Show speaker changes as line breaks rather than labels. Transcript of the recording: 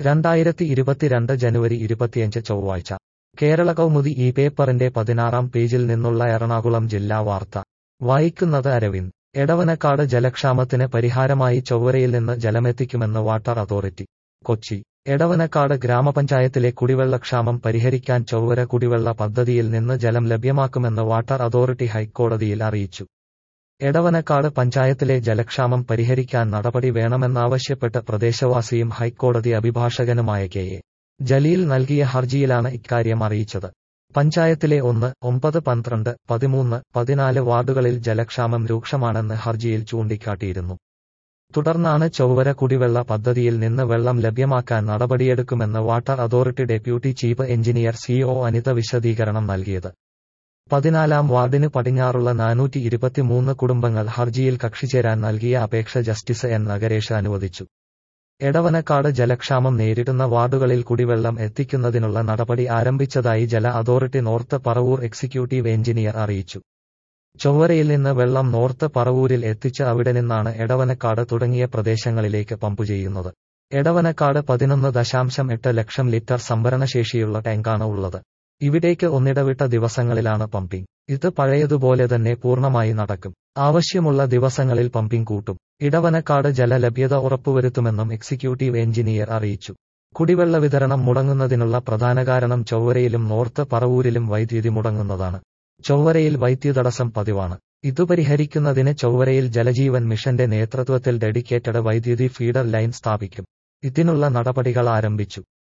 2022 ജനുവരി 25 ചൊവ്വാഴ്ച കേരള കൗമുദി ഈ പേപ്പറിന്റെ 16-ാം പേജിൽ നിന്നുള്ള എറണാകുളം ജില്ലാ വാർത്ത വായിക്കുന്നത് അരവിന്ദ്. എടവനക്കാട് ജലക്ഷാമത്തിന് പരിഹാരമായി ചൊവ്വരയിൽ നിന്ന് ജലമെത്തിക്കുമെന്ന് വാട്ടർ അതോറിറ്റി. കൊച്ചി. എടവനക്കാട് ഗ്രാമപഞ്ചായത്തിലെ കുടിവെള്ളക്ഷാമം പരിഹരിക്കാൻ ചൊവ്വര കുടിവെള്ള പദ്ധതിയിൽ നിന്ന് ജലം ലഭ്യമാക്കുമെന്ന് വാട്ടർ അതോറിറ്റി ഹൈക്കോടതിയിൽ അറിയിച്ചു. എടവനക്കാട് പഞ്ചായത്തിലെ ജലക്ഷാമം പരിഹരിക്കാൻ നടപടി വേണമെന്നാവശ്യപ്പെട്ട് പ്രദേശവാസിയും ഹൈക്കോടതി അഭിഭാഷകനുമായ കെ. എ. ജലീൽ നൽകിയ ഹർജിയിലാണ് ഇക്കാര്യം അറിയിച്ചത്. പഞ്ചായത്തിലെ 1, 9, 12, 13, 14 വാർഡുകളിൽ ജലക്ഷാമം രൂക്ഷമാണെന്ന് ഹർജിയിൽ ചൂണ്ടിക്കാട്ടിയിരുന്നു. തുടർന്നാണ് ചൊവ്വര കുടിവെള്ള പദ്ധതിയിൽ നിന്ന് വെള്ളം ലഭ്യമാക്കാൻ നടപടിയെടുക്കുമെന്ന് water authority deputy chief engineer CO Anitha വിശദീകരണം നൽകിയത്. 14-ാം വാർഡിന് പടിഞ്ഞാറുള്ള 423 കുടുംബങ്ങൾ ഹർജിയിൽ കക്ഷിചേരാൻ നൽകിയ അപേക്ഷ ജസ്റ്റിസ് N. നഗരേഷ് അനുവദിച്ചു. എടവനക്കാട് ജലക്ഷാമം നേരിടുന്ന വാർഡുകളിൽ കുടിവെള്ളം എത്തിക്കുന്നതിനുള്ള നടപടി ആരംഭിച്ചതായി ജല authority north Paravur executive engineer അറിയിച്ചു. ചൊവ്വരയിൽ നിന്ന് വെള്ളം നോർത്ത് പറവൂരിൽ എത്തിച്ച് അവിടെ നിന്നാണ് എടവനക്കാട് തുടങ്ങിയ പ്രദേശങ്ങളിലേക്ക് പമ്പ് ചെയ്യുന്നത്. എടവനക്കാട് 11.8 ലക്ഷം ലിറ്റർ സംഭരണശേഷിയുള്ള ടാങ്കാണ് ഉള്ളത്. ഇവിടേക്ക് ഒന്നിടവിട്ട ദിവസങ്ങളിലാണ് പമ്പിംഗ്. ഇത് പഴയതുപോലെ തന്നെ പൂർണ്ണമായി നടക്കും. ആവശ്യമുള്ള ദിവസങ്ങളിൽ പമ്പിംഗ് കൂട്ടും. ഇടവനക്കാട് ജലലഭ്യത ഉറപ്പുവരുത്തുമെന്നും എക്സിക്യൂട്ടീവ് എഞ്ചിനീയർ അറിയിച്ചു. കുടിവെള്ള വിതരണം മുടങ്ങുന്നതിനുള്ള പ്രധാന കാരണം ചൊവ്വരയിലും നോർത്ത് പറവൂരിലും വൈദ്യുതി മുടങ്ങുന്നതാണ്. ചൊവ്വരയിൽ വൈദ്യുതടസ്സം പതിവാണ്. ഇതു പരിഹരിക്കുന്നതിന് ചൊവ്വരയിൽ ജലജീവൻ മിഷന്റെ നേതൃത്വത്തിൽ ഡെഡിക്കേറ്റഡ് വൈദ്യുതി ഫീഡർ ലൈൻ സ്ഥാപിക്കും. ഇതിനുള്ള നടപടികൾ ആരംഭിച്ചു.